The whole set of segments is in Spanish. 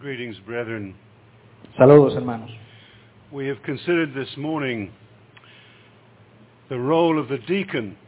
Greetings, brethren. Saludos, hermanos. We have considered this morning the role of the deacon,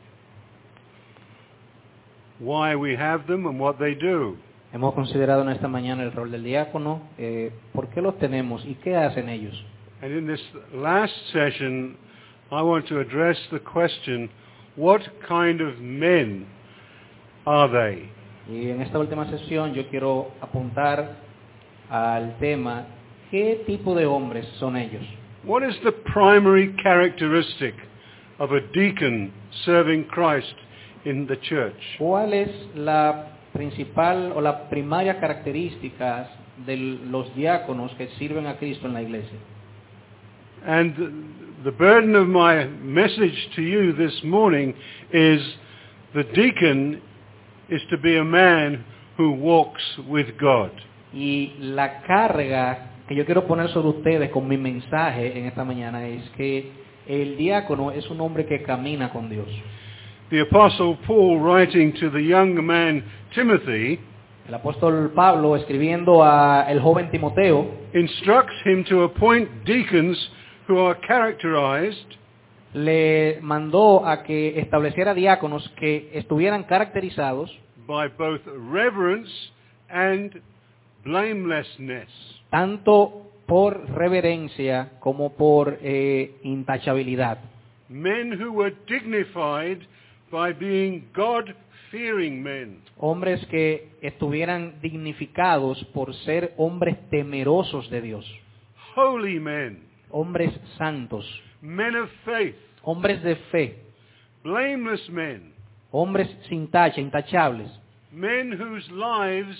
why we have them and what they do. Hemos considerado en esta mañana el rol del diácono, por qué los tenemos y qué hacen ellos. And in this last session, I want to address the question, what kind of men are they? Y en esta última sesión yo quiero apuntar al tema, ¿qué tipo de hombres son ellos? What is the primary characteristic of a deacon serving Christ in the church? ¿Cuál es la principal o la primaria característica de los diáconos que sirven a Cristo en la iglesia? And the burden of my message to you this morning is the deacon is to be a man who walks with God. Y la carga que yo quiero poner sobre ustedes con mi mensaje en esta mañana es que el diácono es un hombre que camina con Dios. The Apostle Paul, writing to the young man Timothy, El apóstol Pablo, escribiendo a el joven Timoteo, instructs him to appoint deacons who are characterized le mandó a que estableciera diáconos que estuvieran caracterizados by both reverence and blamelessness. tanto por reverencia como por intachabilidad. Men who were dignified by being God-fearing men. Hombres que estuvieran dignificados por ser hombres temerosos de Dios. Holy men. Hombres santos. Men of faith. Hombres de fe. Blameless men. Hombres sin tacha, intachables. Men whose lives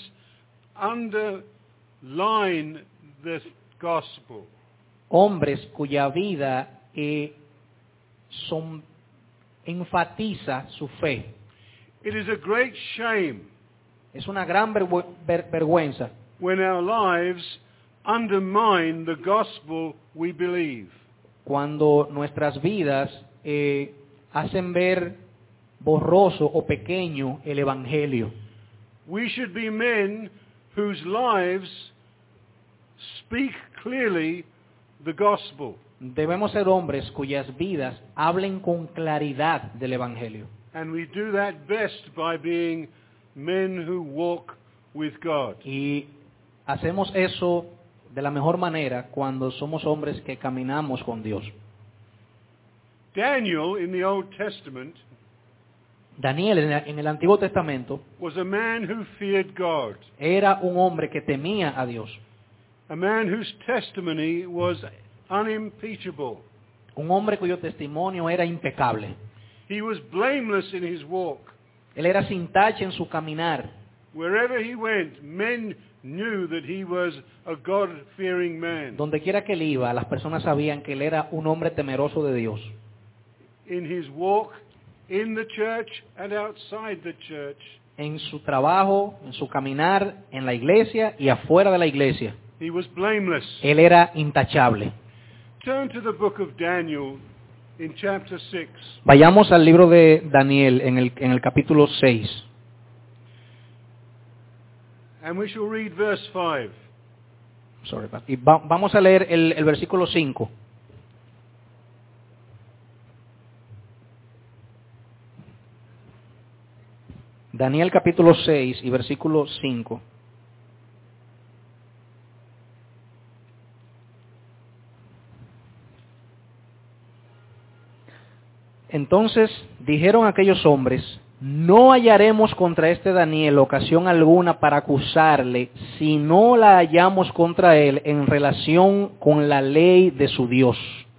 underline the gospel. Hombres cuya vida enfatiza su fe. It is a great shame Es una gran vergüenza when our lives undermine the gospel we believe. cuando nuestras vidas hacen ver borroso o pequeño el evangelio. We should be men whose lives speak clearly the gospel. Debemos ser hombres cuyas vidas hablen con claridad del evangelio. And we do that best by being men who walk with God. Y hacemos eso de la mejor manera cuando somos hombres que caminamos con Dios. Daniel in the Old Testament Daniel en el Antiguo Testamento was a man who feared God. era un hombre que temía a Dios. A man whose testimony was unimpeachable. Un hombre cuyo testimonio era impecable. He was blameless in his walk. Él era sin tacha en su caminar. Wherever he went, men knew that he was a God-fearing man. Donde quiera que él iba, las personas sabían que él era un hombre temeroso de Dios. In his walk, in the church and outside the church, En su trabajo, en su caminar, en la iglesia y afuera de la iglesia. he was blameless. Él era intachable. Turn to the book of Daniel in chapter 6. Vayamos al libro de Daniel en el capítulo 6. And we shall read verse 5. Y vamos a leer el versículo 5. Daniel capítulo 6 y versículo 5. Entonces dijeron aquellos hombres, no hallaremos contra este Daniel ocasión alguna para acusarle, si no la hallamos contra él en relación con la ley de su Dios.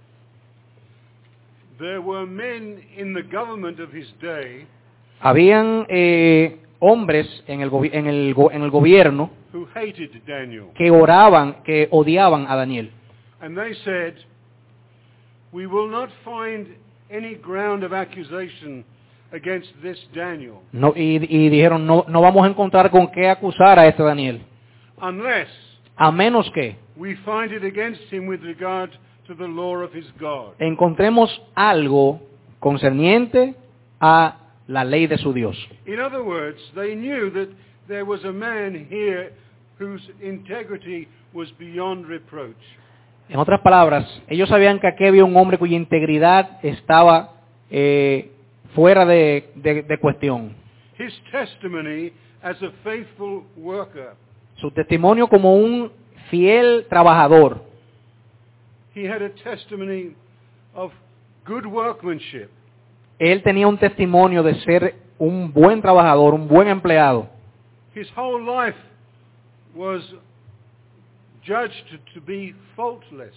There were men in the government of his day Habían hombres en el gobierno who hated Daniel. que odiaban a Daniel. And they said, we will not find any ground of accusation against this Daniel Y dijeron, no vamos a encontrar con qué acusar a este Daniel, unless a menos que we find it against him with regard to the law of his God. encontremos algo concerniente a la ley de su Dios. In other words, they knew that there was a man here whose integrity was beyond reproach. En otras palabras, ellos sabían que aquí había un hombre cuya integridad estaba fuera de cuestión. His testimony as a faithful worker. Su testimonio como un fiel trabajador. He had a testimony of good workmanship. Él tenía un testimonio de ser un buen trabajador, un buen empleado. His whole life was judged to be faultless.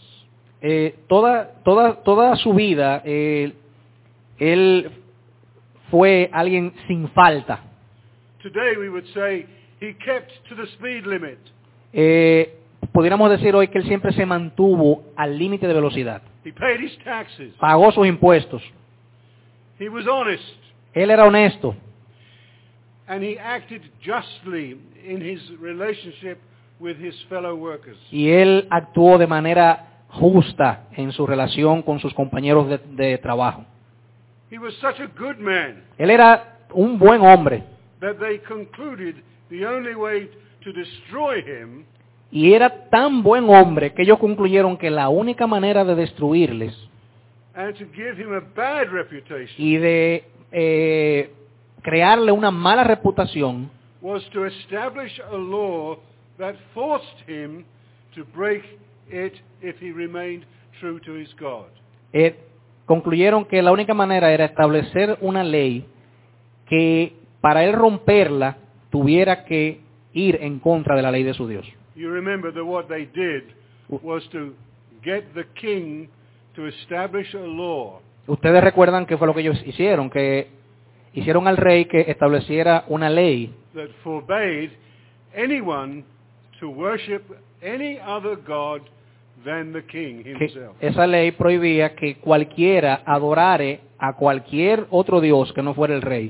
Toda su vida, él fue alguien sin falta. Today we would say he kept to the speed limit. Pudiéramos decir hoy que él siempre se mantuvo al límite de velocidad. He paid his taxes. Pagó sus impuestos. He was honest. Él era honesto. And he acted justly in his relationship with his fellow workers. Y él actuó de manera justa en su relación con sus compañeros de trabajo. He was such a good man Él era un buen hombre. that they concluded the only way to destroy him Y era tan buen hombre que ellos concluyeron que la única manera de destruirles and to give him a bad reputation y de crearle una mala reputación was to establish a law that forced him to break it if he remained true to his God. concluyeron que la única manera era establecer una ley que para él romperla tuviera que ir en contra de la ley de su Dios. You remember that what they did was to get the king to establish a law Ustedes recuerdan que fue lo que ellos hicieron, que hicieron al rey que estableciera una ley that forbade anyone to worship any other god than the king que himself. esa ley prohibía que cualquiera adorare a cualquier otro dios que no fuera el rey.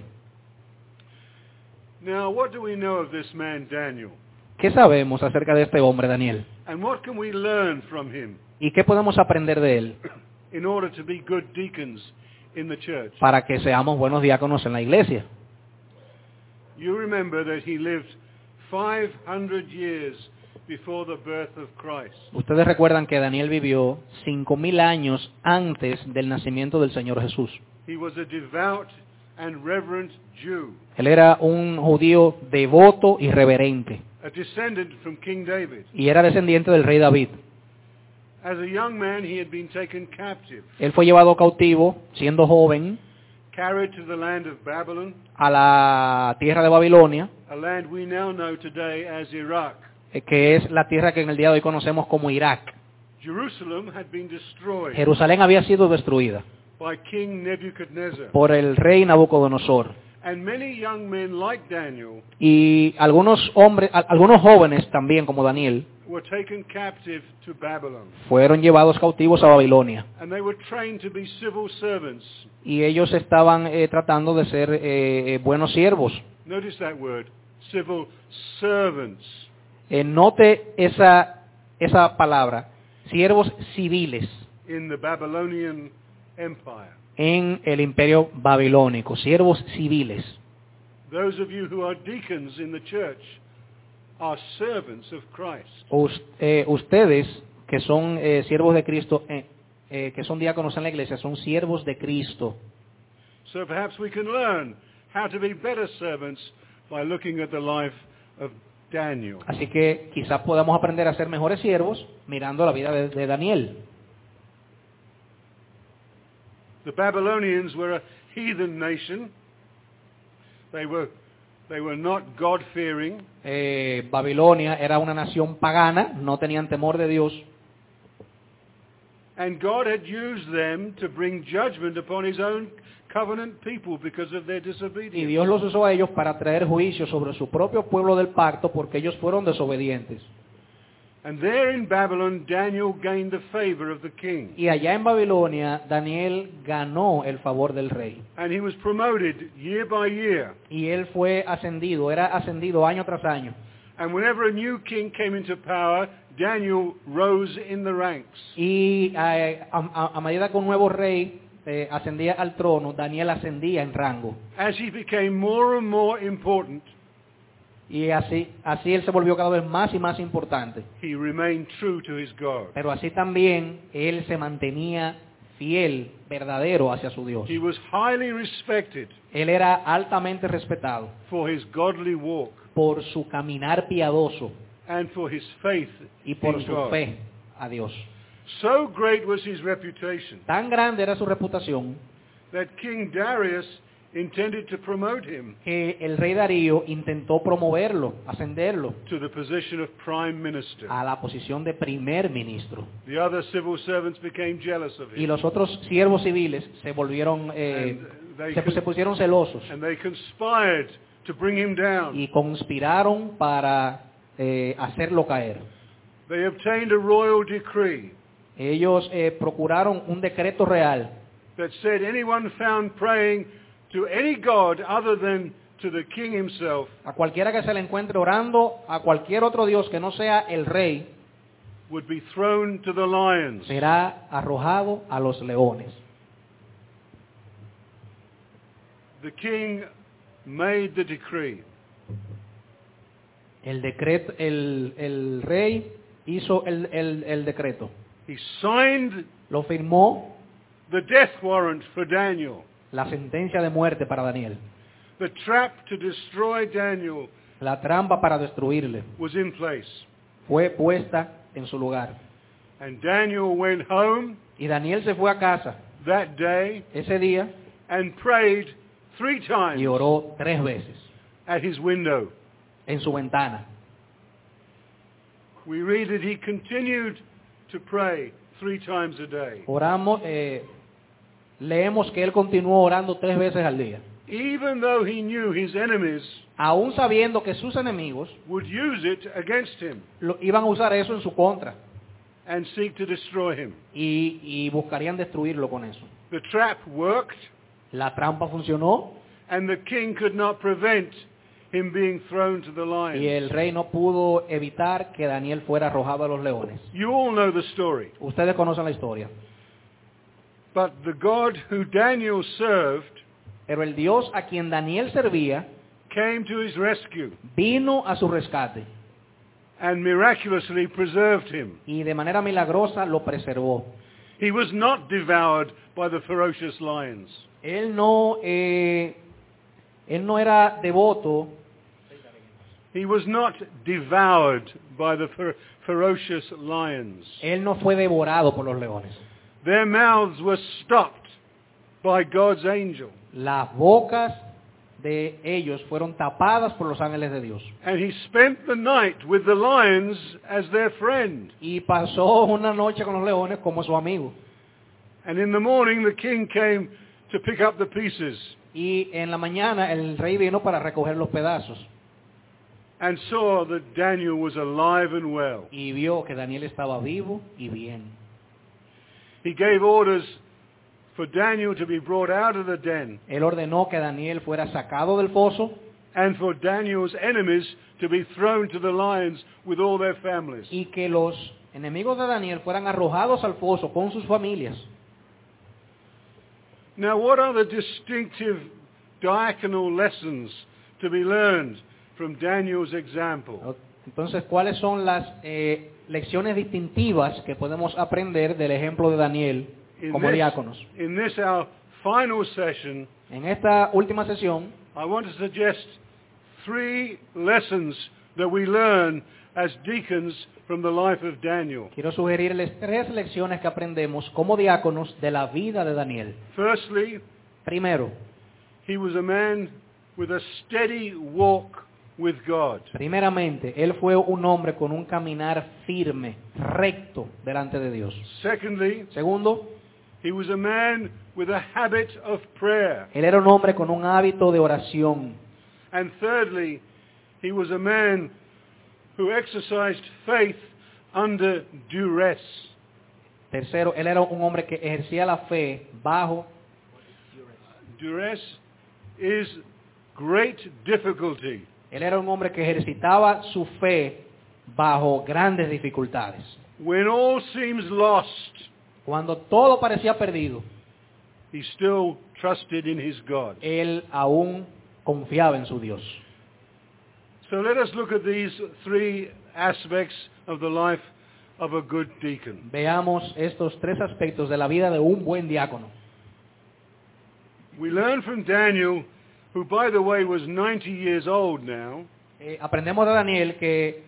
Now, what do we know of this man Daniel? ¿Qué sabemos acerca de este hombre, Daniel? And what can we learn from him ¿Y qué podemos aprender de él in order to be good deacons in the church? para que seamos buenos diáconos en la iglesia? You remember that he lived 500 years before the birth of Christ. Ustedes recuerdan que Daniel vivió 5,000 años antes del nacimiento del Señor Jesús. He was a devout and reverent Jew, Él era un judío devoto y reverente a descendant from King David. y era descendiente del rey David. As a young man, he had been taken captive, Él fue llevado cautivo, siendo joven, carried to the land of Babylon, a la tierra de Babilonia, a land we now know today as Iraq. Que es la tierra que en el día de hoy conocemos como Irak. Jerusalem had been destroyed Jerusalén había sido destruida by King Nebuchadnezzar. por el rey Nabucodonosor. And many young men like Daniel Y algunos jóvenes también, como Daniel, were taken captive to Babylon. fueron llevados cautivos a Babilonia. And they were trained to be civil servants. Y ellos estaban tratando de ser buenos siervos. Notice that word, civil servants. Note esa palabra, siervos civiles In the Babylonian Empire. en el imperio babilónico, siervos civiles. Those of you who are deacons in the church are servants of Christ. Ustedes que son siervos de Cristo, que son diáconos en la iglesia, son siervos de Cristo. So perhaps we can learn how to be better servants by looking at the life of Daniel. Así que quizás podamos aprender a ser mejores siervos mirando la vida de Daniel. The Babylonians were a heathen nation. They were not God-fearing. Babilonia era una nación pagana, no tenían temor de Dios. And God had used them to bring judgment upon his own covenant people because of their Y disobedience. Dios los usó a ellos para traer juicio sobre su propio pueblo del pacto porque ellos fueron desobedientes. And there in Babylon, Daniel gained the favor of the king. Y allá en Babilonia, Daniel ganó el favor del rey. And he was promoted year by year. Y él fue ascendido, era ascendido año tras año. And whenever a new king came into power, Daniel rose in the ranks. Y a medida que un nuevo rey ascendía al trono, Daniel ascendía en rango. As he became more and more important, Y así él se volvió cada vez más y más importante. He remained true to his God. Pero así también él se mantenía fiel, verdadero hacia su Dios. He was highly respected Él era altamente respetado for his godly walk por su caminar piadoso and for his faith y por in su God. fe a Dios. So great was his reputation Tan grande era su reputación that King Darius intended to promote him que el rey Darío intentó promoverlo, ascenderlo to the position of prime minister. a la posición de primer ministro. The other civil servants became jealous of Y him, los otros siervos civiles se volvieron, se pusieron celosos and they conspired to bring him down. y conspiraron para hacerlo caer. They obtained a royal decree Ellos procuraron un decreto real that said anyone found praying to any god other than to the king himself a cualquiera que se le encuentre orando a cualquier otro Dios que no sea el rey, would be thrown to the lions. será arrojado a los leones. The king made the decree. El rey hizo el decreto. He signed Lo firmó, the death warrant for Daniel. la sentencia de muerte para Daniel. The trap to destroy Daniel La trampa para destruirle was in place. fue puesta en su lugar. And Daniel went home Y Daniel se fue a casa that day ese día and prayed 3 times y oró 3 veces at his window. en su ventana. We read that he continued to pray 3 times a day, Leemos que él continuó orando 3 veces al día, even though he knew his enemies aún sabiendo que sus enemigos would use it against him iban a usar eso en su contra and seek to destroy him. y buscarían destruirlo con eso. The trap worked, La trampa funcionó and the king could not prevent him being thrown to the y lions. el rey no pudo evitar que Daniel fuera arrojado a los leones. You all know the story. Ustedes conocen la historia. But the God who Daniel served Pero el Dios a quien Daniel servía came to his rescue vino a su rescate and miraculously preserved him. y de manera milagrosa lo preservó. He was not devoured by the ferocious lions. Él no era devoto, He was not devoured by the ferocious lions. él no fue devorado por los leones. Their mouths were stopped by God's angel. Las bocas de ellos fueron tapadas por los ángeles de Dios. And he spent the night with the lions as their friend. Y pasó una noche con los leones como su amigo. And in the morning the king came to pick up the pieces Y en la mañana el rey vino para recoger los pedazos. and saw that Daniel was alive and well. Y vio que Daniel estaba vivo y bien. He gave orders for Daniel to be brought out of the den Él ordenó que Daniel fuera sacado del foso and for Daniel's enemies to be thrown to the lions with all their families. y que los enemigos de Daniel fueran arrojados al foso con sus familias. Now, what are the distinctive diaconal lessons to be learned from Daniel's example? Entonces, ¿cuáles son las lecciones distintivas que podemos aprender del ejemplo de Daniel como diáconos? In this our final session, En esta última sesión, I want to suggest 3 lessons that we learn as deacons from the life of Daniel. quiero sugerirles 3 lecciones que aprendemos como diáconos de la vida de Daniel. Firstly, Primero, he was a man with a steady walk with God. primeramente, él fue un hombre con un caminar firme, recto delante de Dios. Secondly, Segundo, he was a man with a habit of prayer. él era un hombre con un hábito de oración. And thirdly, he was a man who exercised faith under duress. Tercero, él era un hombre que ejercía la fe bajo. Duress is great difficulty. Él era un hombre que ejercitaba su fe bajo grandes dificultades. When all seems lost, Cuando todo parecía perdido, he still trusted in his God. él aún confiaba en su Dios. So let us look at these three aspects of the life of a good deacon. Veamos estos tres aspectos de la vida de un buen diácono. We learn from Daniel, who by the way was 90 years old now, Aprendemos de Daniel que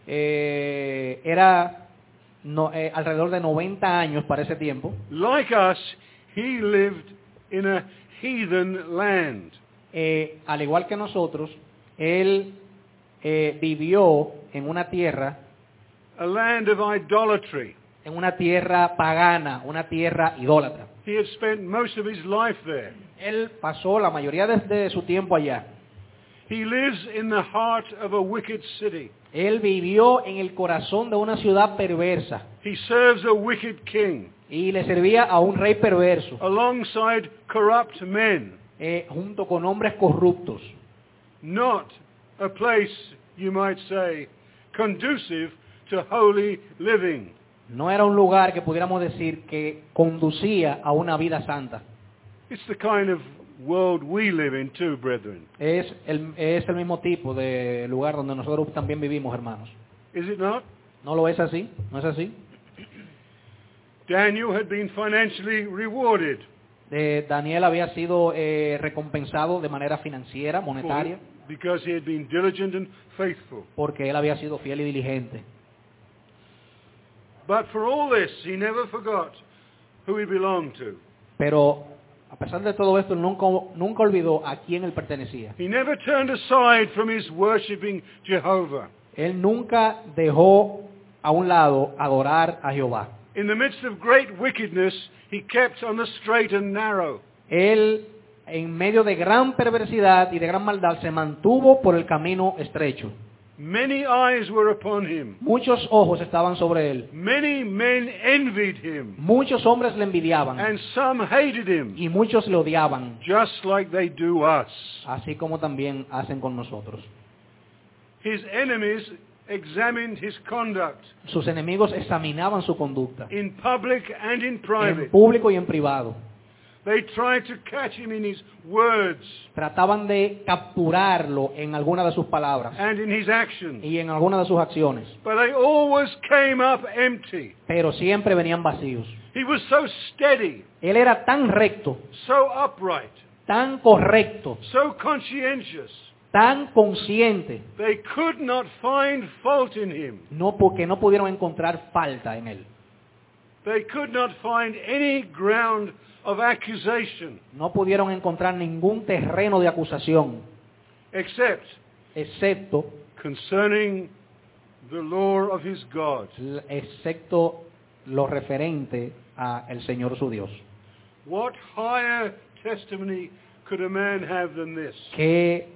era alrededor de 90 años para ese tiempo. like us, he lived in a heathen land. Al igual que nosotros, él vivió en una tierra, A land of idolatry. en una tierra pagana, una tierra idólatra. He had spent most of his life there. Él pasó la mayoría de su tiempo allá. He lives in the heart of a wicked city. Él vivió en el corazón de una ciudad perversa He serves a wicked king y le servía a un rey perverso, alongside corrupt men. junto con hombres corruptos. Not a place, you might say, conducive to holy living. No era un lugar que pudiéramos decir que conducía a una vida santa. It's the kind of world we live in too, brethren. Es el mismo tipo de lugar donde nosotros también vivimos, hermanos. Is it not? ¿No lo es así? ¿No es así? Daniel had been financially rewarded Daniel había sido recompensado de manera financiera, monetaria, because he had been diligent and faithful. porque él había sido fiel y diligente. But for all this, he never forgot who he belonged to. Pero a pesar de todo esto, él nunca olvidó a quién él pertenecía. He never turned aside from his worshiping Jehovah. Él nunca dejó a un lado adorar a Jehová. In the midst of great wickedness, he kept on the straight and narrow. Él, en medio de gran perversidad y de gran maldad, se mantuvo por el camino estrecho. Many eyes were upon him. Muchos ojos estaban sobre él. Many men envied him, Muchos hombres le envidiaban and some hated him, y muchos le odiaban, just like they do us. así como también hacen con nosotros. His enemies examined his conduct Sus enemigos examinaban su conducta, in public and in en private. público y en privado. They tried to catch him in his words Trataban de capturarlo en alguna de sus palabras and in his actions, y en alguna de sus acciones, but they always came up empty. pero siempre venían vacíos. He was so steady, Él era tan recto, so upright, tan correcto, so conscientious. tan consciente, They could not find fault in him. porque no pudieron encontrar falta en él. They could not find any ground of accusation No pudieron encontrar ningún terreno de acusación, except excepto concerning the law of his God. lo referente a el Señor su Dios. What higher testimony could a man have than this? Qué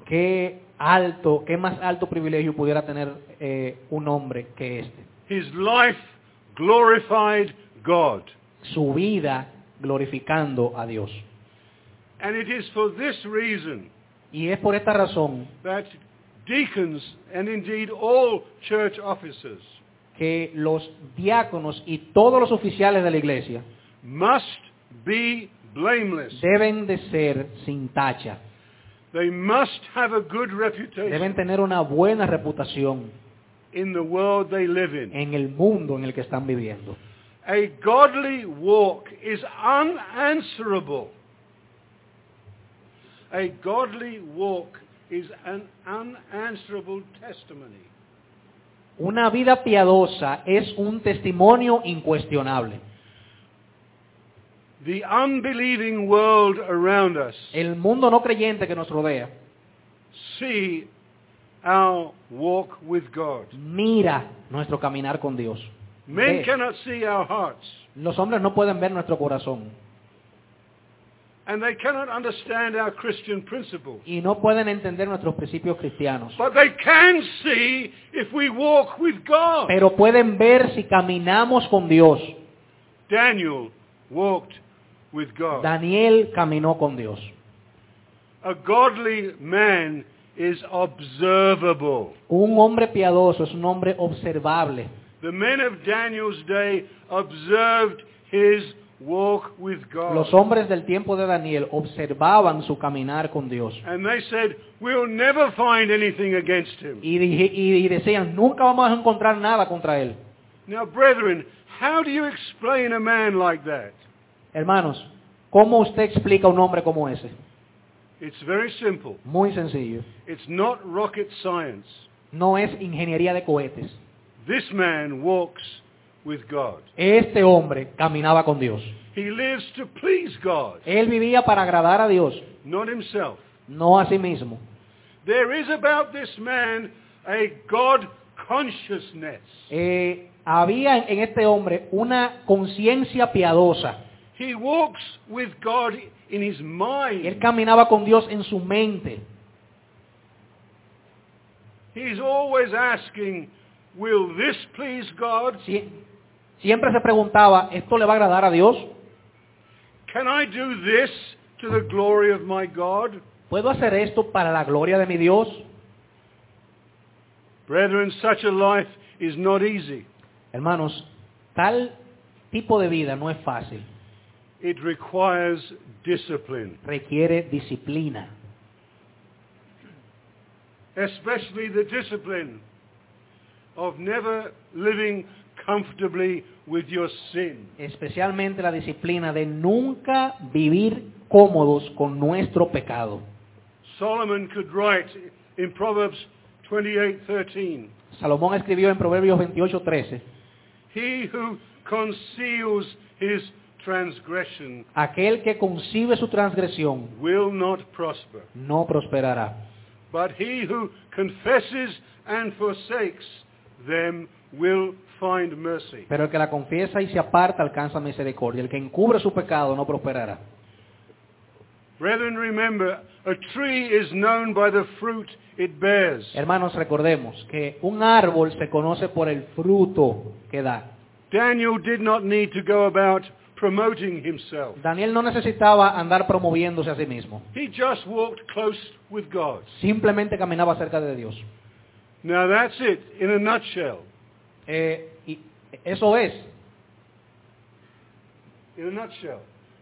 más alto privilegio pudiera tener un hombre que este. His life glorified God. Su vida glorificando a Dios. And it is for this reason Y es por esta razón that deacons and indeed all church officers que los diáconos y todos los oficiales de la iglesia must be blameless. deben de ser sin tacha. They must have a good reputation Deben tener una buena reputación in the world they live in. en el mundo en el que están viviendo. A godly walk is unanswerable. A godly walk is an unanswerable testimony. Una vida piadosa es un testimonio incuestionable. The unbelieving world around us El mundo no creyente que nos rodea see our walk with God. mira nuestro caminar con Dios. Men Ve. cannot see our hearts, Los hombres no pueden ver nuestro corazón and they cannot understand our Christian principles. y no pueden entender nuestros principios cristianos, But they can see if we walk with God. pero pueden ver si caminamos con Dios. Daniel walked with God. Daniel caminó con Dios. A godly man is observable. Un hombre piadoso es un hombre observable. The men of Daniel's day observed his walk with God. Los hombres del tiempo de Daniel observaban su caminar con Dios. And they said, we'll never find anything against him. Y decían, nunca vamos a encontrar nada contra él. Now, brethren, how do you explain a man like that? Hermanos, ¿cómo usted explica a un hombre como ese? It's very simple. Muy sencillo. It's not rocket science. No es ingeniería de cohetes. This man walks with God. Este hombre caminaba con Dios. He lives to please God, Él vivía para agradar a Dios, not himself. no a sí mismo. There is about this man a God consciousness. Había en este hombre una conciencia piadosa. He walks with God in his Él mind. caminaba con Dios en su mente. He's always asking, will this please God? Siempre se preguntaba, ¿esto le va a agradar a Dios? Can I do this to the glory of my God? ¿Puedo hacer esto para la gloria de mi Dios? Brethren, such a life is not easy. Hermanos, tal tipo de vida no es fácil. It requires discipline, Requiere disciplina. especially the discipline of never living comfortably with your sin. Especialmente la disciplina de nunca vivir cómodos con nuestro pecado. Solomon could write in Proverbs 28:13, Salomón escribió en Proverbios 28:13, he who conceals his transgression aquel que concibe su transgresión will not prosper, no prosperará, but he who confesses and forsakes them will find mercy. pero el que la confiesa y se aparta alcanza misericordia. El que encubre su pecado no prosperará. Brethren, remember, a tree is known by the fruit it bears. Hermanos, recordemos que un árbol se conoce por el fruto que da. Daniel did not need to go about promoting himself. Daniel no necesitaba andar promoviéndose a sí mismo. He just walked close with God. Simplemente caminaba cerca de Dios. Now that's it, in a nutshell. Y eso es. In a nutshell.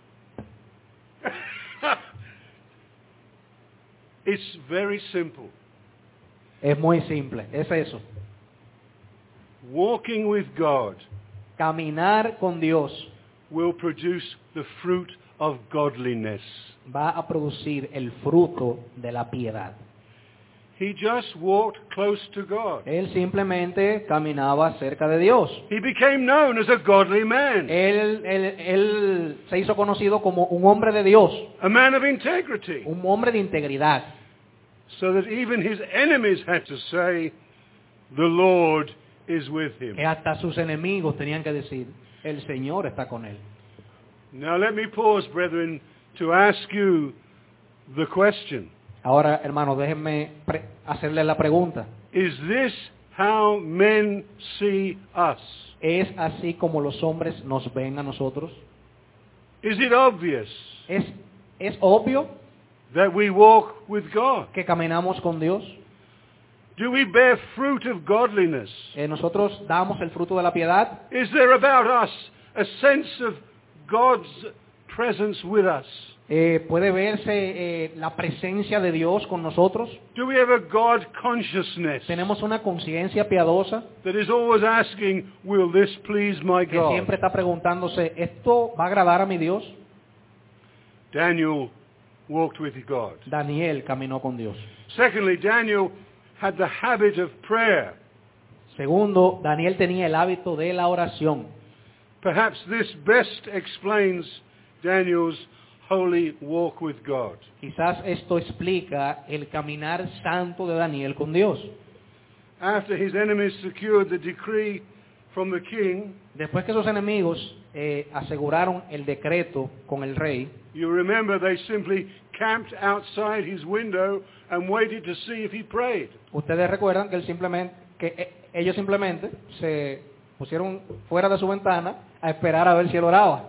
It's very simple. Es muy simple. Es eso. Walking with God Caminar con Dios will produce the fruit of godliness. va a producir el fruto de la piedad. He just walked close to God. Él simplemente caminaba cerca de Dios. He became known as a godly man, Él se hizo conocido como un hombre de Dios, a man of integrity, un hombre de integridad, so that even his enemies had to say, the Lord is with him. que hasta sus enemigos tenían que decir, el Señor está con él. Now let me pause, brethren, to ask you the question. Ahora, hermanos, déjenme hacerle la pregunta. Is this how men see us? ¿Es así como los hombres nos ven a nosotros? Is it obvious ¿Es obvio that we walk with God? que caminamos con Dios? Do we bear fruit of godliness? ¿Nosotros damos el fruto de la piedad? Is there about us a sense of God's presence with us? ¿Puede verse la presencia de Dios con nosotros? Do we have a God consciousness ¿Tenemos una conciencia piadosa that is always asking, will this please my que God? siempre está preguntándose, ¿esto va a agradar a mi Dios? Daniel walked with God. Daniel caminó con Dios. Secondly, Daniel had the habit of prayer. Segundo, Daniel tenía el hábito de la oración. Perhaps this best explains Daniel's holy walk with God. Quizás esto explica el caminar santo de Daniel con Dios. After his enemies secured the decree from the king, Después que sus enemigos aseguraron el decreto con el rey, you remember they simply camped outside his window and waited to see if he prayed. ustedes recuerdan que ellos simplemente se pusieron fuera de su ventana a esperar a ver si él oraba.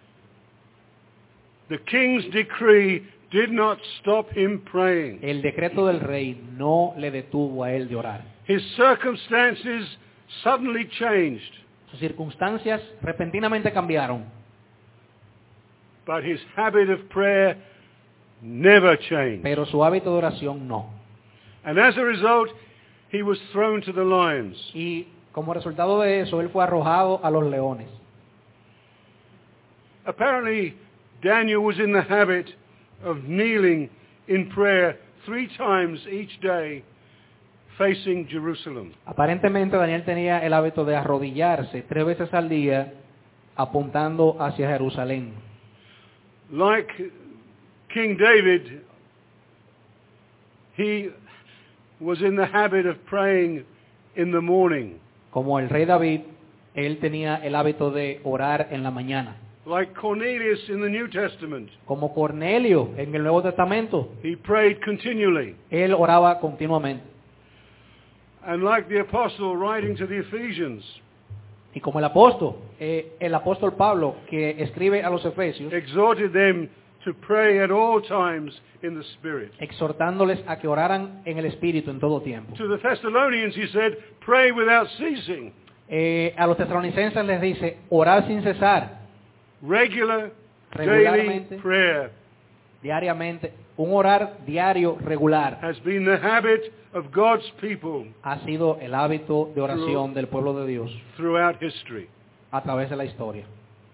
The king's decree did not stop him praying. El decreto del rey no le detuvo a él de orar. His circumstances suddenly changed. Sus circunstancias repentinamente cambiaron. but his habit of prayer never changed. pero su hábito de oración no. And as a result, he was thrown to the lions. Y como resultado de eso, él fue arrojado a los leones. Apparently, Daniel was in the habit of kneeling in prayer 3 times each day, facing Jerusalem. Aparentemente Daniel tenía el hábito de arrodillarse 3 veces al día apuntando hacia Jerusalén. Like King David, he was in the habit of praying in the morning. Como el rey David, él tenía el hábito de orar en la mañana. Like Cornelius in the New Testament, Como Cornelio en el Nuevo Testamento, he prayed continually. él oraba continuamente. And like the apostle writing to the Ephesians, Y como el apóstol Pablo, que escribe a los Efesios, exhorted them to pray at all times in the Spirit. exhortándoles a que oraran en el Espíritu en todo tiempo. To the Thessalonians he said, pray without ceasing. A los tesalonicenses les dice, orar sin cesar, Regular, daily Regularmente. prayer diariamente, un orar diario regular. has been the habit of God's people Ha sido el hábito de oración del pueblo de Dios throughout history. a través de la historia.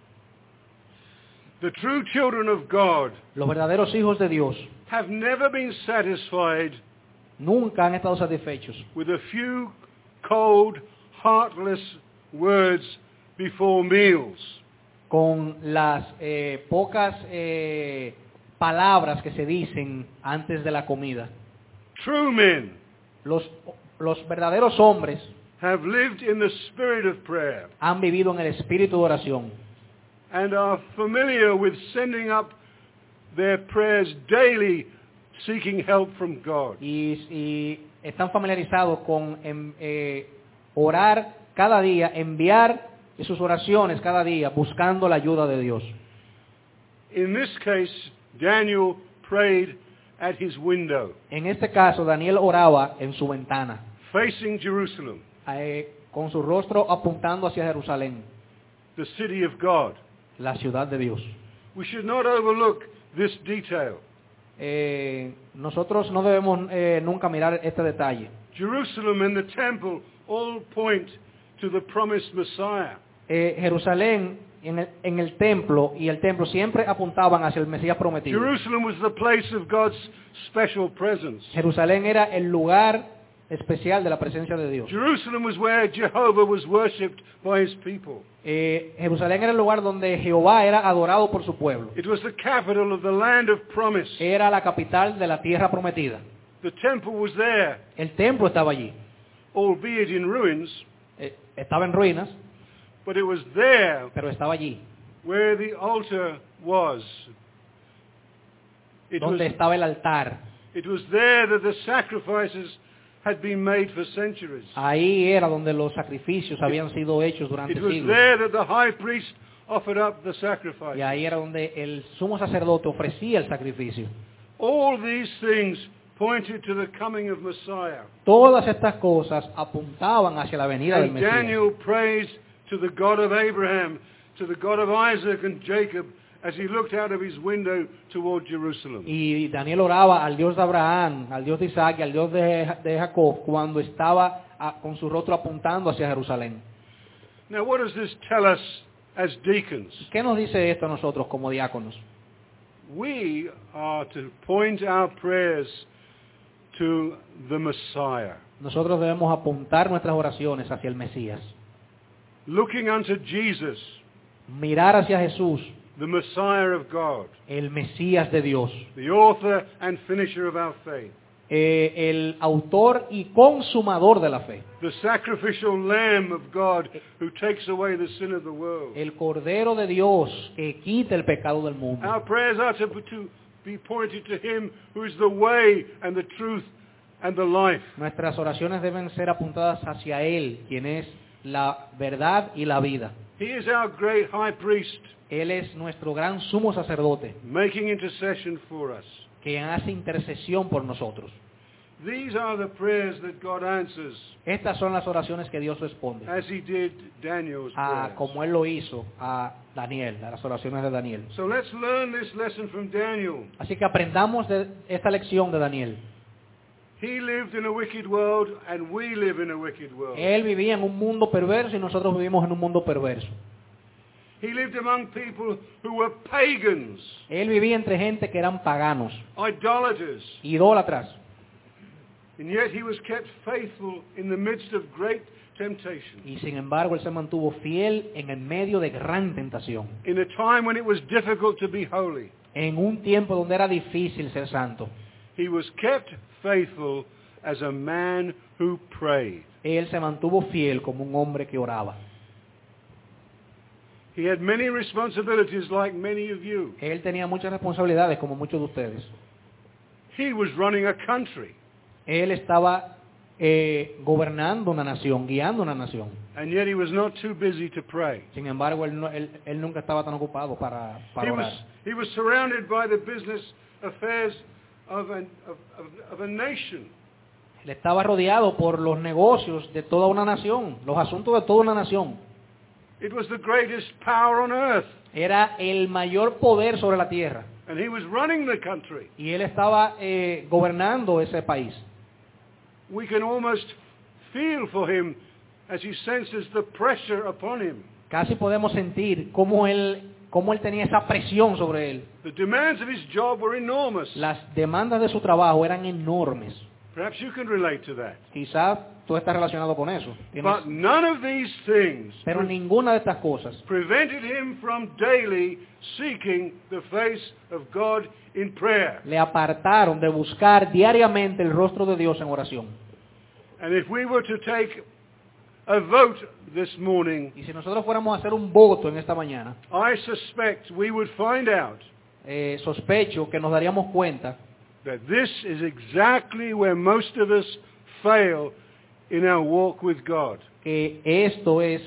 The true children of God Los verdaderos hijos de Dios have never been satisfied nunca han estado satisfechos with a few cold, heartless words before meals. con las pocas palabras que se dicen antes de la comida. True men Los verdaderos hombres have lived in the spirit of prayer han vivido en el espíritu de oración and are familiar with sending up their prayers daily, seeking help from God. y están familiarizados con orar cada día, enviar sus oraciones cada día buscando la ayuda de Dios. In this case, Daniel prayed at his window, En este caso, Daniel oraba en su ventana, facing Jerusalem, con su rostro apuntando hacia Jerusalén, the city of God. la ciudad de Dios. We should not overlook this detail. Nosotros no debemos nunca mirar este detalle. Jerusalem and the temple all point to the promised Messiah. Jerusalén en el templo y el templo siempre apuntaban hacia el Mesías prometido. Jerusalem was the place of God's special presence. Jerusalén era el lugar especial de la presencia de Dios. Jerusalem was where Jehovah was worshipped by his people. Jerusalén era el lugar donde Jehová era adorado por su pueblo. It was the capital of the land of promise. Era la capital de la tierra prometida. The temple was there, El templo estaba allí. albeit in ruins, Estaba en ruinas, but it was there pero estaba allí. where the altar was. It was Donde estaba el altar. there that the sacrifices had been made for centuries. Ahí era donde los sacrificios habían sido hechos durante It was siglos. there that the high priest offered up the Y sacrifice. ahí era donde el sumo sacerdote ofrecía el sacrificio. All these things pointed to the coming of Messiah. Todas estas cosas apuntaban hacia la venida del And Mesías. Daniel prays to the God of Abraham, to the God of Isaac and Jacob, as he looked out of his window toward Jerusalem. Y Daniel oraba al Dios de Abraham, al Dios de Isaac y al Dios de Jacob cuando estaba con su rostro apuntando hacia Jerusalén. Now what does this tell us as deacons? ¿Qué nos dice esto a nosotros como diáconos? We are to point our prayers to the Messiah, Nosotros debemos apuntar nuestras oraciones hacia el Mesías. looking unto Jesus, Mirar hacia Jesús, the Messiah of God, el Mesías de Dios, the author and finisher of our faith, el autor y consumador de la fe, the sacrificial Lamb of God who takes away the sin of the world. el Cordero de Dios que quita el pecado del mundo. Our prayers are to be pointed to Him who is the way and the truth and the life. Nuestras oraciones deben ser apuntadas hacia Él, quien es la verdad y la vida. He is our great high priest, Él es nuestro gran sumo sacerdote, making intercession for us. que hace intercesión por nosotros. These are the prayers that God answers, Estas son las oraciones que Dios responde, as he did Daniel's prayers. como Él lo hizo a Daniel, a las oraciones de Daniel. So let's learn this lesson from Daniel. Así que aprendamos de esta lección de Daniel. He lived in a wicked world, and we live in a wicked world. Él vivía en un mundo perverso y nosotros vivimos en un mundo perverso. He lived among people who were pagans, Él vivía entre gente que eran paganos, idolaters, idólatras, and yet he was kept faithful in the midst of great temptation. y sin embargo Él se mantuvo fiel en el medio de gran tentación, In a time when it was difficult to be holy, en un tiempo donde era difícil ser santo. he was kept faithful as a man who prayed. Él se mantuvo fiel como un hombre que oraba. He had many responsibilities like many of you. Él tenía muchas responsabilidades como muchos de ustedes. He was running a country, Él estaba gobernando una nación, guiando una nación. and yet he was not too busy to pray. Sin embargo, él nunca estaba tan ocupado para He orar. he was surrounded by the business affairs of a nation. Él estaba rodeado por los negocios de toda una nación, los asuntos de toda una nación. It was the greatest power on earth, Era el mayor poder sobre la tierra. and he was running the country. Y él estaba gobernando ese país. We can almost feel for him as he senses the pressure upon him. Casi podemos sentir cómo él tenía esa presión sobre él. The demands of his job were enormous. Las demandas de su trabajo eran enormes. Perhaps you can relate to that. Quizás tú estás relacionado con eso. But none of these things Pero ninguna de estas cosas prevented him from daily seeking the face of God in prayer. le apartaron de buscar diariamente el rostro de Dios en oración. And if we were to take a vote this morning, Y si nosotros fuéramos a hacer un voto en esta mañana, I suspect we would find out sospecho que nos daríamos cuenta that this is exactly where most of us fail in our walk with God. que esto es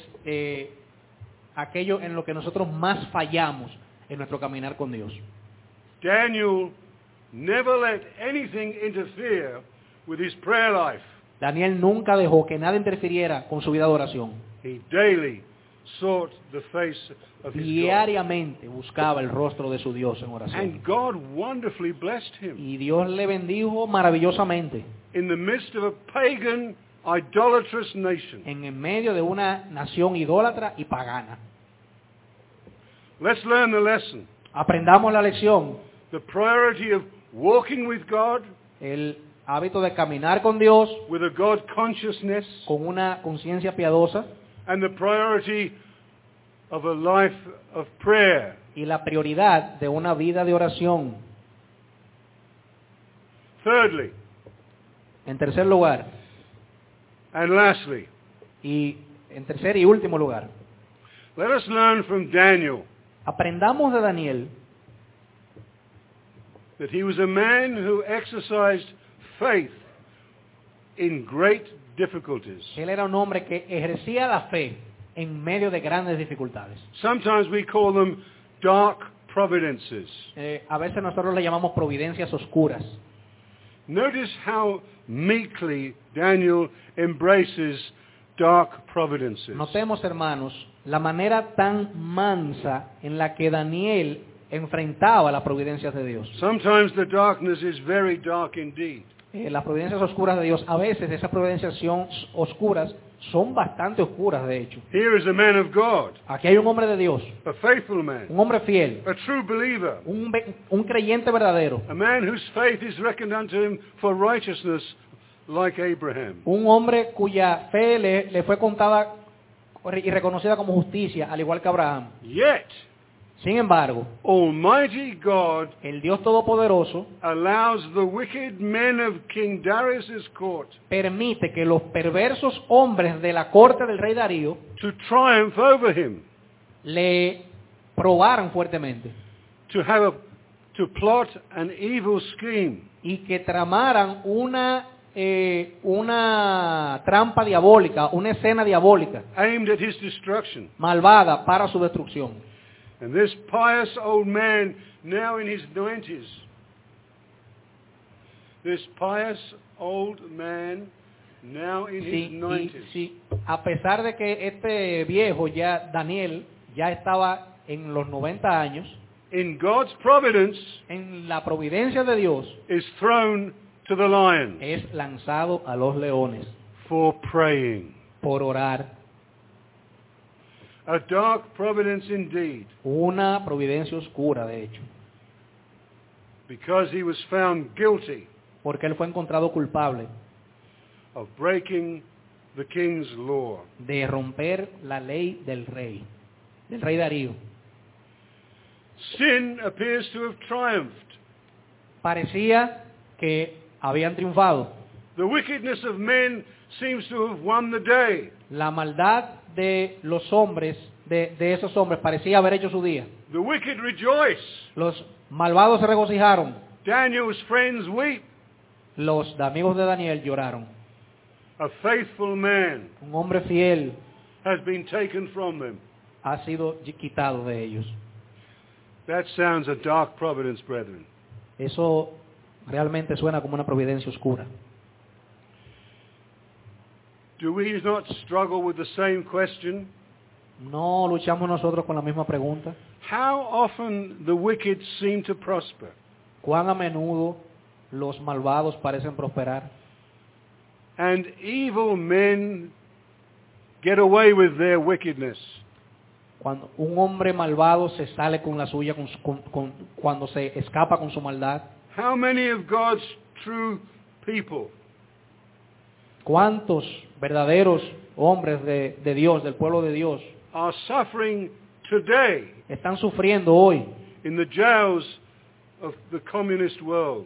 aquello en lo que nosotros más fallamos en nuestro caminar con Dios. Daniel never let anything interfere with his prayer life. Daniel nunca dejó que nada interfiriera con su vida de oración. He daily sought the face of his God. Diariamente buscaba el rostro de su Dios en oración. And God wonderfully blessed him. Y Dios le bendijo maravillosamente In the midst of a pagan, idolatrous nation. en el medio de una nación idólatra y pagana. Let's learn the lesson. Aprendamos la lección, The priority of walking with God, el hábito de caminar con Dios with a God consciousness, con una conciencia piadosa and the priority of a life of prayer. y la prioridad de una vida de oración. Thirdly, En tercer lugar, and lastly, y en tercer y último lugar, let us learn from Daniel aprendamos de Daniel that he was a man who exercised faith in great difficulties. que él era un hombre que ejercía la fe en medio de grandes dificultades. Sometimes we call them dark providences. A veces nosotros le llamamos providencias oscuras. Notice how meekly Daniel embraces dark providences. Notemos, hermanos, la manera tan mansa en la que Daniel enfrentaba las providencias de Dios. Sometimes the darkness is very dark indeed. Las providencias oscuras de Dios, a veces esas providencias oscuras son bastante oscuras, de hecho. Here is a man of God, Aquí hay un hombre de Dios, a faithful man, un hombre fiel, a true believer, un creyente verdadero, a man whose faith is reckoned unto him for righteousness like Abraham. un hombre cuya fe le fue contada y reconocida como justicia, al igual que Abraham. Yet, Sin embargo, Almighty God el Dios Todopoderoso allows the wicked men of King Darius' court permite que los perversos hombres de la corte del rey Darío to triumph over him, le probaran fuertemente to plot an evil scheme, y que tramaran una trampa diabólica, una escena diabólica, aimed at his destruction. malvada para su destrucción. And this pious old man, now in his 90s, this pious old man, now in his Sí, 90s. sí, a pesar de que este viejo, ya Daniel, ya estaba en los 90 años, in God's providence, en la providencia de Dios, is thrown to the lions es lanzado a los leones for praying. por orar. A dark providence indeed, Una providencia oscura, de hecho, because he was found guilty porque él fue encontrado culpable of breaking the king's law. de romper la ley del rey Darío. Sin appears to have triumphed. Parecía que habían triunfado. The wickedness of men seems to have won the day. La maldad de los hombres, de esos hombres, parecía haber hecho su día. The wicked rejoice. Los malvados se regocijaron. Daniel's friends weep. Los amigos de Daniel lloraron. A faithful man Un hombre fiel has been taken from them. ha sido quitado de ellos. That sounds a dark providence, brethren. Eso realmente suena como una providencia oscura. Do we not struggle with the same question? ¿No luchamos nosotros con la misma pregunta? How often the wicked seem to prosper? ¿Cuán a menudo los malvados parecen prosperar? And evil men get away with their wickedness. Cuando un hombre malvado se sale con la suya, cuando se escapa con su maldad. How many of God's true people ¿Cuántos verdaderos hombres de Dios, del pueblo de Dios, are suffering today están sufriendo hoy in the jails of the communist world?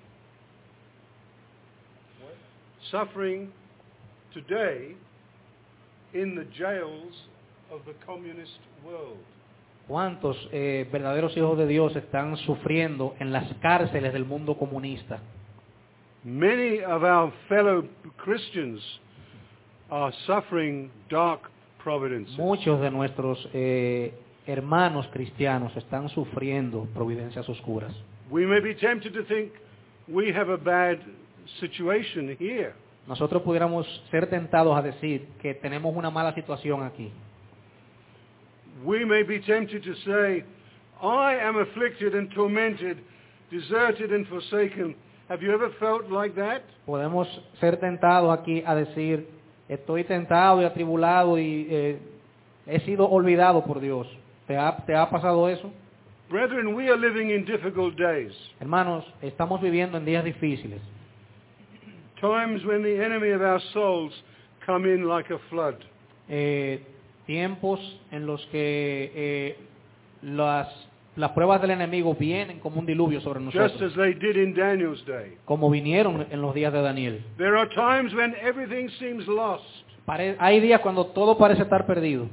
Suffering today in the jails of the communist world. ¿Cuántos verdaderos hijos de Dios están sufriendo en las cárceles del mundo comunista? Many of our fellow Christians are suffering dark providences. Muchos de nuestros hermanos cristianos están sufriendo providencias oscuras. We may be tempted to think we have a bad situation here. Nosotros pudiéramos ser tentados a decir que tenemos una mala situación aquí. We may be tempted to say, I am afflicted and tormented, deserted and forsaken. Have you ever felt like that? Podemos ser tentados aquí a decir, estoy tentado y atribulado y he sido olvidado por Dios. ¿Te ha pasado eso? Brethren, we are living in difficult days. Hermanos, estamos viviendo en días difíciles. Times when the enemy of our souls come in like a flood. Tiempos en los que las pruebas del enemigo vienen como un diluvio sobre Just nosotros, as they did in Daniel's day. como vinieron en los días de Daniel. There are times when everything seems lost. Hay días cuando todo parece estar perdido.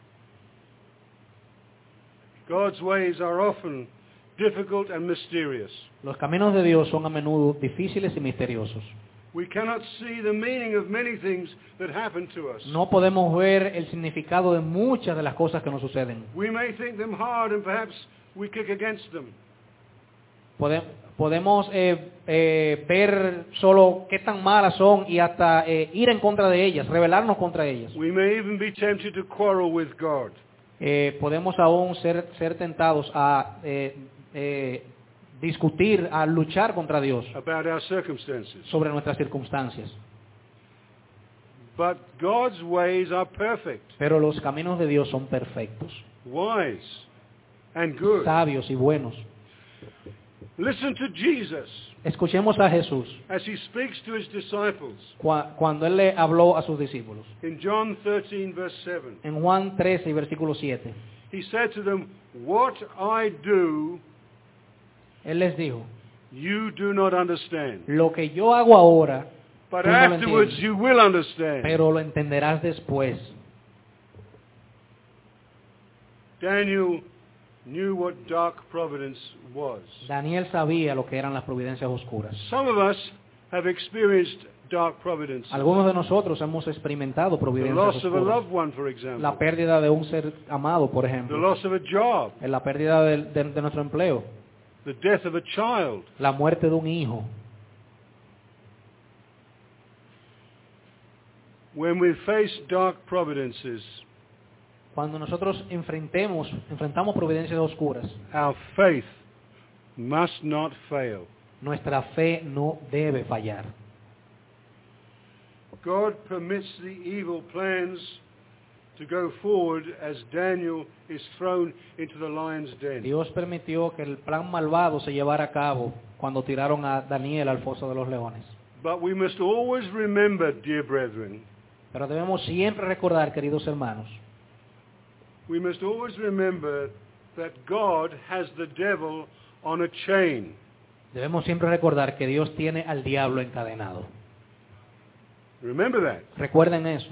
God's ways are often difficult and mysterious. Los caminos de Dios son a menudo difíciles y misteriosos. We cannot see the meaning of many things that happen to us. No podemos ver el significado de muchas de las cosas que nos suceden. We may think them hard and perhaps we kick against them. Podemos ver solo qué tan malas son y hasta ir en contra de ellas, rebelarnos contra ellas. We may even be tempted to quarrel with God. Podemos aún ser tentados a discutir, a luchar contra Dios About our circumstances. sobre nuestras circunstancias. But God's ways are perfect, Pero los caminos de Dios son perfectos, wise, and good. sabios y buenos. Listen to Jesus Escuchemos a Jesús as he speaks to his disciples cuando Él le habló a sus discípulos. in John 13 verse 7. En Juan 13 y versículo 7, He said to them, "What I do, Él les dijo, you do not understand. lo que yo hago ahora, But tú no lo afterwards entiendes, you will understand." pero lo entenderás después. Daniel knew what dark providence was. Daniel sabía lo que eran las providencias oscuras. Some of us have experienced dark providence. Algunos de nosotros hemos experimentado The providencias loss of a oscuras. loved one, for example. La pérdida de un ser amado, por The ejemplo. loss of a job. La pérdida de nuestro empleo. The death of a child. La muerte de un hijo. when we face dark providences, Cuando nosotros enfrentamos providencias oscuras, our faith must not fail. nuestra fe no debe fallar. God permits the evil plans to go forward as Daniel is thrown into the lion's den. Dios permitió que el plan malvado se llevara a cabo cuando tiraron a Daniel al foso de los leones. But we must always remember, dear brethren, Pero debemos siempre recordar, queridos hermanos, we must always remember that God has the devil on a chain. debemos siempre recordar que Dios tiene al diablo encadenado. Remember that. Recuerden eso.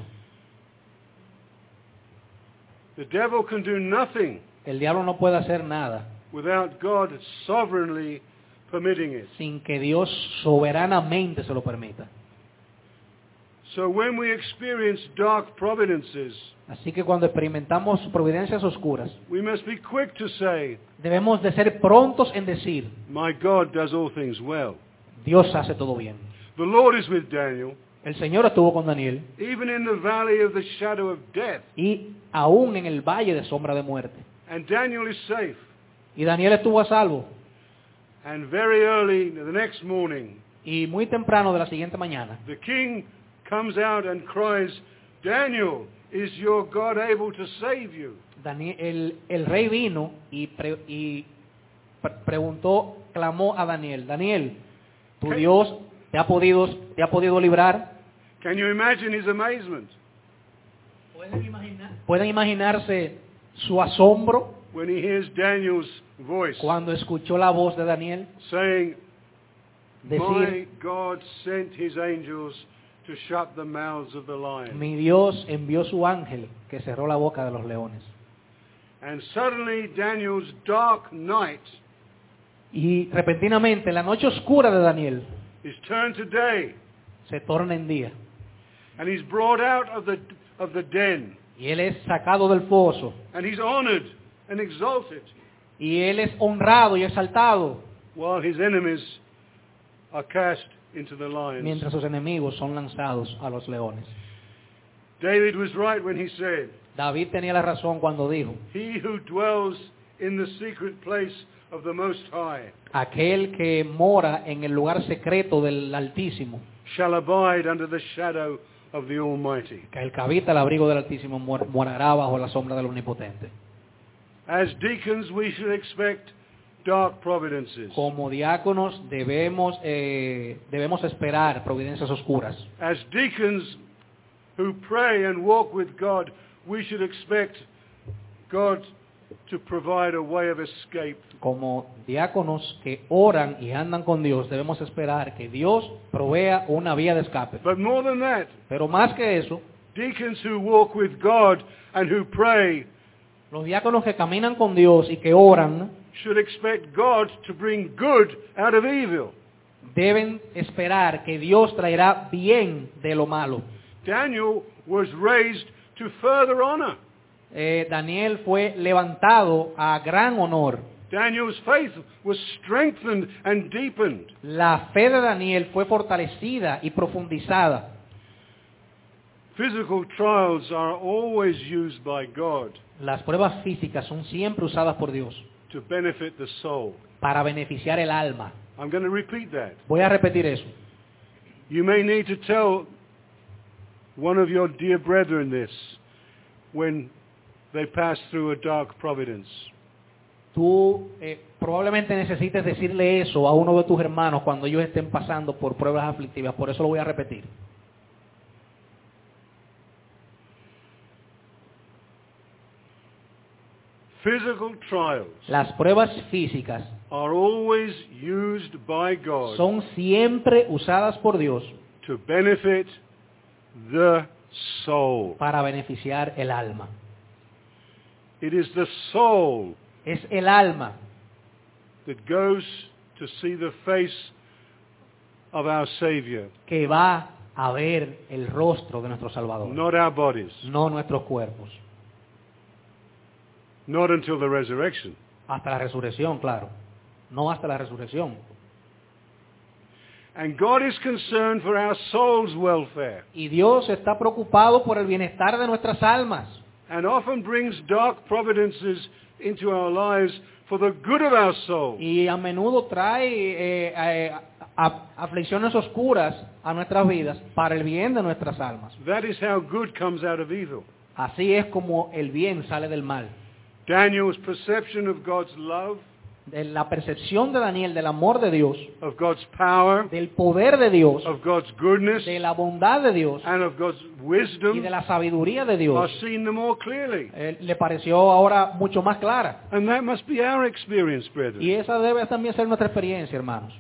The devil can do nothing El diablo no puede hacer nada without God sovereignly permitting it. sin que Dios soberanamente se lo permita. So when we experience dark providences, Así que cuando experimentamos providencias oscuras, we must be quick to say, debemos de ser prontos en decir, my God does all things well. Dios hace todo bien. The Lord is with Daniel, El Señor estuvo con Daniel even in the valley of the shadow of death. y aún en el valle de sombra de muerte. And Daniel is safe. Y Daniel estuvo a salvo. And very early the next morning, Y muy temprano de la siguiente mañana, the king comes out and cries, Daniel, is your God able to save you? el rey vino y preguntó, clamó a Daniel, Daniel, ¿tu ¿Qué? Dios te ha podido librar? Can you imagine his amazement ¿Pueden imaginarse su asombro when he hears Daniel's voice cuando escuchó la voz de Daniel saying, my decir, God sent his angels to shut the mouths of the lions? mi Dios envió su ángel que cerró la boca de los leones? And suddenly Daniel's dark night Y repentinamente la noche oscura de Daniel is turned to day, se torna en día. and he's brought out of the den, Y él es sacado del foso. and he's honored and exalted, Y él es honrado y exaltado, while his enemies are cast into the lions. mientras sus enemigos son lanzados a los leones. David was right when he said, David tenía la razón cuando dijo, he who dwells in the secret place of the Most High aquel que mora en el lugar secreto del Altísimo, shall abide under the shadow of the Almighty. que el que habita el abrigo del Altísimo morará bajo la sombra del Omnipotente. As deacons, we should expect dark providences. Como diáconos debemos esperar providencias oscuras. As deacons who pray and walk with God, we should expect God to provide a way of escape. Como diáconos que oran y andan con Dios, debemos esperar que Dios provea una vía de escape. But more than that, Pero más que eso, deacons who walk with God and who pray los diáconos que caminan con Dios y que oran should expect God to bring good out of evil. deben esperar que Dios traerá bien de lo malo. Daniel was raised to further honor. Daniel fue levantado a gran honor. Daniel's faith was strengthened and deepened. La fe de Daniel fue fortalecida y profundizada. Physical trials are always used by God Las pruebas físicas son siempre usadas por Dios to benefit the soul. para beneficiar el alma. I'm going to repeat that. Voy a repetir eso. You may need to tell one of your dear brethren this when they pass through a dark providence. Tú probablemente necesites decirle eso a uno de tus hermanos cuando ellos estén pasando por pruebas aflictivas. Por eso lo voy a repetir. Physical trials Las pruebas físicas are always used by God son siempre usadas por Dios to benefit the soul. para beneficiar el alma. It is the soul Es el alma that goes to see the face of our Savior, que va a ver el rostro de nuestro Salvador, not our bodies, no nuestros cuerpos. not until the resurrection. Hasta la resurrección, claro. No hasta la resurrección. And God is concerned for our soul's welfare, Y Dios está preocupado por el bienestar de nuestras almas. and often brings dark providences into our lives for the good of our soul. Y a menudo trae aflicciones oscuras a nuestras vidas para el bien de nuestras almas. That is how good comes out of evil. Así es como el bien sale del mal. Daniel's perception of God's love, De la percepción de Daniel del amor de Dios, of God's power, del poder de Dios, of God's goodness, de la bondad de Dios and of God's y wisdom de la sabiduría de are Dios, seen the more clearly. le pareció ahora mucho más clara. And that must be our experience, Y brethren. esa debe también ser nuestra experiencia, hermanos.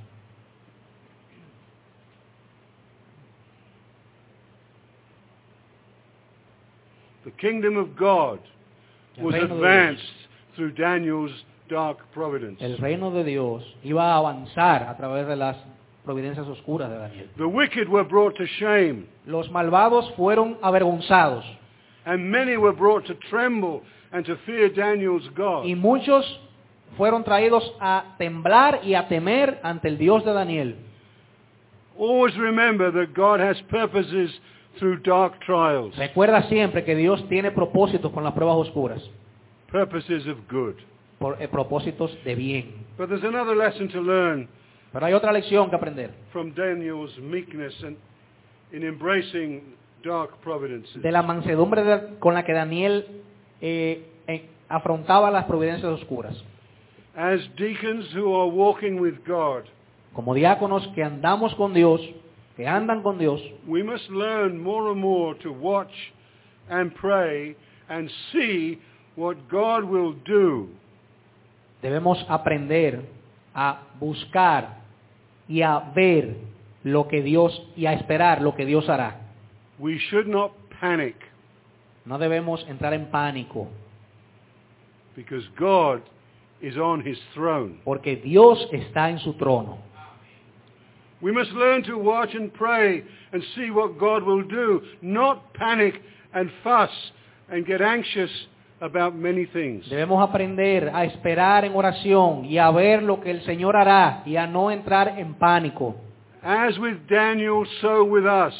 The kingdom of God El was reino de advanced through Daniel's dark providence. El reino de Dios iba a avanzar a través de las providencias oscuras de Daniel. The wicked were brought to shame, Los malvados fueron avergonzados and many were brought to tremble and to fear Daniel's God. y muchos fueron traídos a temblar y a temer ante el Dios de Daniel. Always remember that God has purposes through dark trials, Recuerda siempre que Dios tiene propósitos con las pruebas oscuras, purposes of good. propósitos de bien. But there's another lesson to learn Pero hay otra lección que aprender from Daniel's meekness and in embracing dark providences. de la mansedumbre con la que Daniel afrontaba las providencias oscuras. As deacons who are walking with God, Como diáconos que andamos con Dios, que andan con Dios, we must learn more and more to watch and pray and see what God will do debemos aprender a buscar y a ver lo que Dios y a esperar lo que Dios hará. We should not panic No debemos entrar en pánico, because God is on his throne. porque Dios está en su trono. We must learn to watch and pray and see what God will do, not panic and fuss and get anxious about many things. Debemos aprender a esperar en oración y a ver lo que el Señor hará y a no entrar en pánico. As with Daniel, so with us.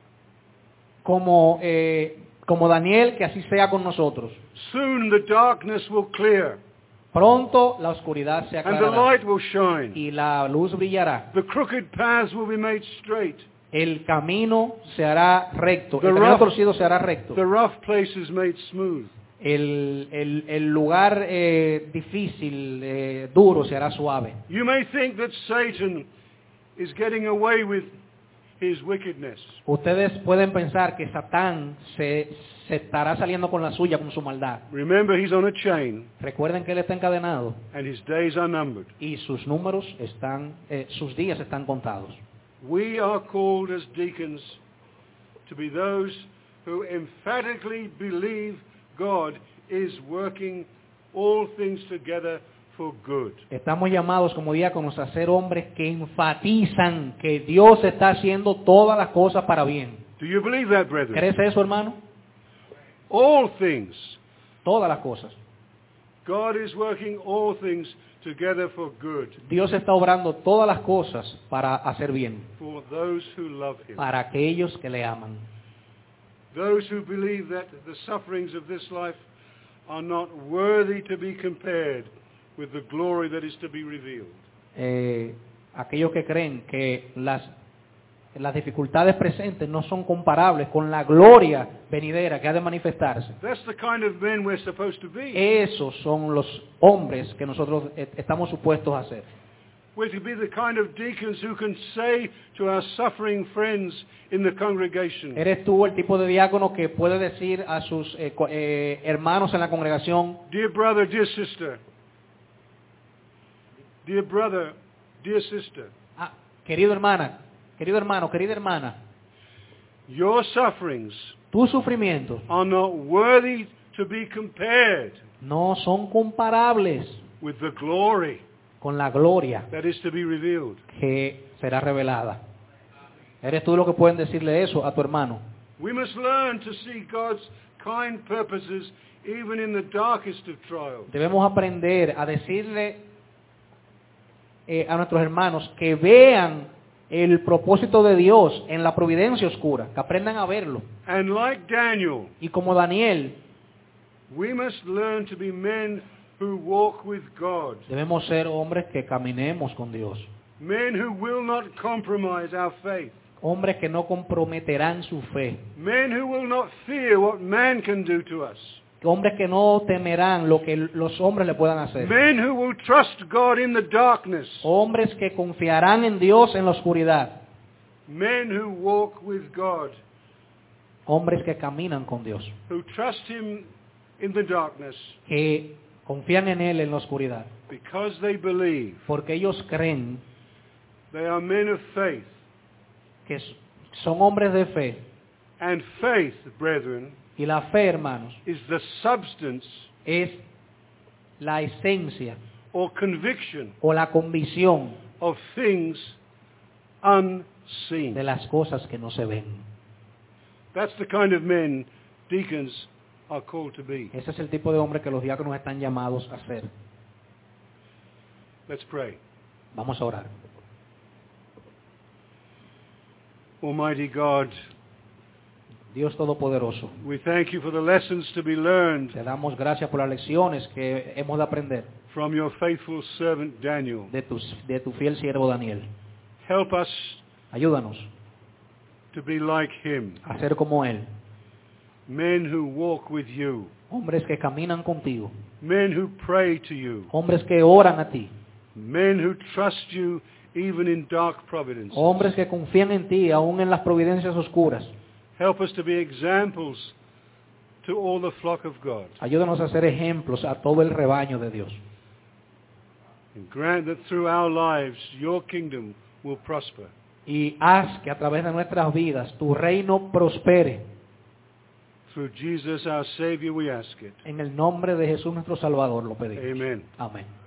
Como Daniel, que así sea con nosotros. Soon the darkness will clear Pronto la oscuridad se and the aclarará light will shine. y la luz brillará. The crooked paths will be made straight. El camino se hará recto, The el camino rough- torcido se hará recto. The rough places made smooth. El lugar difícil, duro, se hará suave. You may think that Satan is getting away with his wickedness. Ustedes pueden pensar que Satán se estará saliendo con la suya, con su maldad. Remember, he's on a chain Recuerden que él está encadenado and his days are numbered. y sus números sus días están contados. We are called as deacons to be those who emphatically believe God is working all things together for good. Estamos llamados como diáconos a ser hombres que enfatizan que Dios está haciendo todas las cosas para bien. Do you believe that, brethren? ¿Crees eso, hermano? All things. Todas las cosas. God is working all things together for good Dios está obrando todas las cosas para hacer bien, for those who love him. para aquellos que le aman. Those who believe that the sufferings of this life are not worthy to be compared with the glory that is to be revealed. Aquellos que creen que las dificultades presentes no son comparables con la gloria venidera que ha de manifestarse. That's the kind of men we're supposed to be. Esos son los hombres que nosotros estamos supuestos a ser. We're to be the kind of deacons who can say to our suffering friends in the congregation, ¿Eres tú el tipo de diácono que puede decir a sus hermanos en la congregación, dear brother, dear sister, dear brother, dear sister, querido hermano, querida hermana, your sufferings tus sufrimientos are not worthy to be compared no son comparables with the glory con la gloria that is to be revealed? que será revelada? ¿Eres tú lo que pueden decirle eso a tu hermano? We must learn to see God's kind purposes even in the darkest of trials. Debemos aprender a decirle a nuestros hermanos que vean el propósito de Dios en la providencia oscura, que aprendan a verlo. And like Daniel, Y como Daniel, we must learn to be men who walk with God. debemos ser hombres que caminemos con Dios. Men who will not compromise our faith. Hombres que no comprometerán su fe. Men who will not fear what man can do to us. Hombres que no temerán lo que los hombres le puedan hacer. Men who will trust God in the darkness. Hombres que confiarán en Dios en la oscuridad. Men who walk with God. Hombres que caminan con Dios. Who trust Him in the darkness. Que confían en Él en la oscuridad. Because they believe. Porque ellos creen They are men of faith. que son hombres de fe. And faith, brethren, Y la fe, hermanos, is the substance es la esencia or conviction o la convicción of things unseen. de las cosas que no se ven. That's the kind of men deacons are called to be. Ese es el tipo de hombre que los diáconos están llamados a ser. Let's pray. Vamos a orar. Almighty God, Dios Todopoderoso, we thank you for the lessons to be learned te damos gracias por las lecciones que hemos de aprender from your faithful servant Daniel. de tu fiel siervo Daniel. Help us Ayúdanos to be like him, a ser como Él. men who walk with you, Hombres que caminan contigo. men who pray to you, Hombres que oran a ti. men who trust you even in dark providence. Hombres que confían en ti aún en las providencias oscuras. Help us to be examples to all the flock of God. Ayúdanos a ser ejemplos a todo el rebaño de Dios. And grant that through our lives your kingdom will prosper. Y haz que a través de nuestras vidas tu reino prospere. Through Jesus our Savior we ask it. En el nombre de Jesús nuestro Salvador lo pedimos. Amen. Amén.